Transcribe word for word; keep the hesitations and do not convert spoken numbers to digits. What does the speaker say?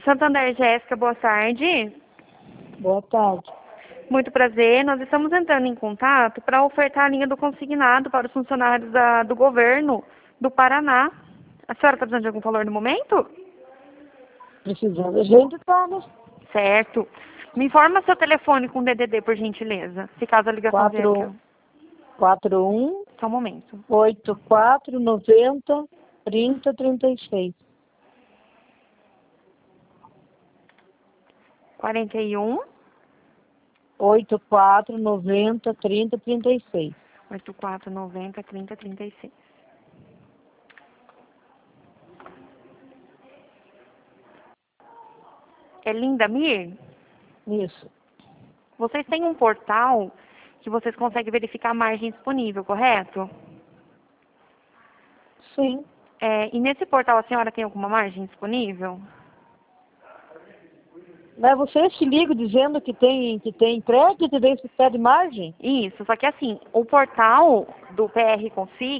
Santander, Jéssica, boa tarde. Boa tarde. Muito prazer. Nós estamos entrando em contato para ofertar a linha do consignado para os funcionários da, do governo do Paraná. A senhora está precisando de algum valor no momento? Precisando, a gente tá, né? Certo. Me informa seu telefone com D D D, por gentileza, se caso a ligação vier aqui. quatro um Só um momento. oito quatro noventa trinta trinta e seis. quarenta e um oito quatro noventa trinta trinta e seis. oito quatro noventa trinta trinta e seis. É Lindamir? Isso. Vocês têm um portal que vocês conseguem verificar a margem disponível, correto? Sim. É, e nesse portal a senhora tem alguma margem disponível? Mas você se liga dizendo que tem, que tem crédito e daí você pede margem? Isso, só que assim, o portal do P R Consig